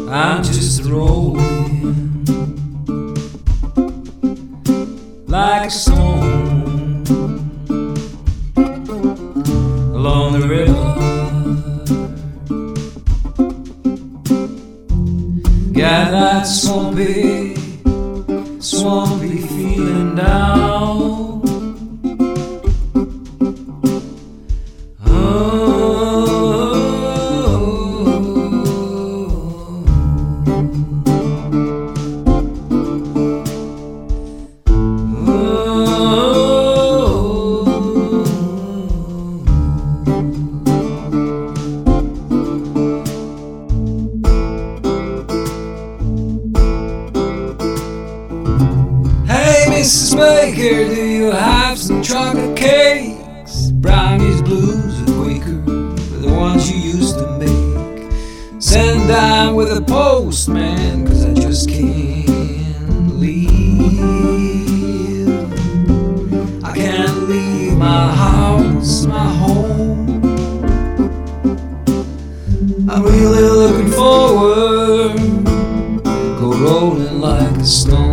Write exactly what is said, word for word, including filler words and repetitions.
I'm just rolling like a stone along the river. Got that swampy, swampy feeling down. Missus Baker, do you have some chocolate cakes? Brownies, blues, or Quaker, the ones you used to make. Send down with a postman, cause I just can't leave. I can't leave my house, my home. I'm really looking forward, go rolling like a stone.